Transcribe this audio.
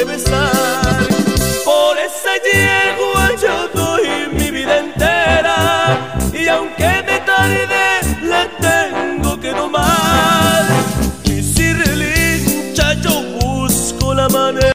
que besar. Por esa yegua yo doy mi vida entera, y aunque me tarde la tengo que domar. Y si relincha yo busco la manera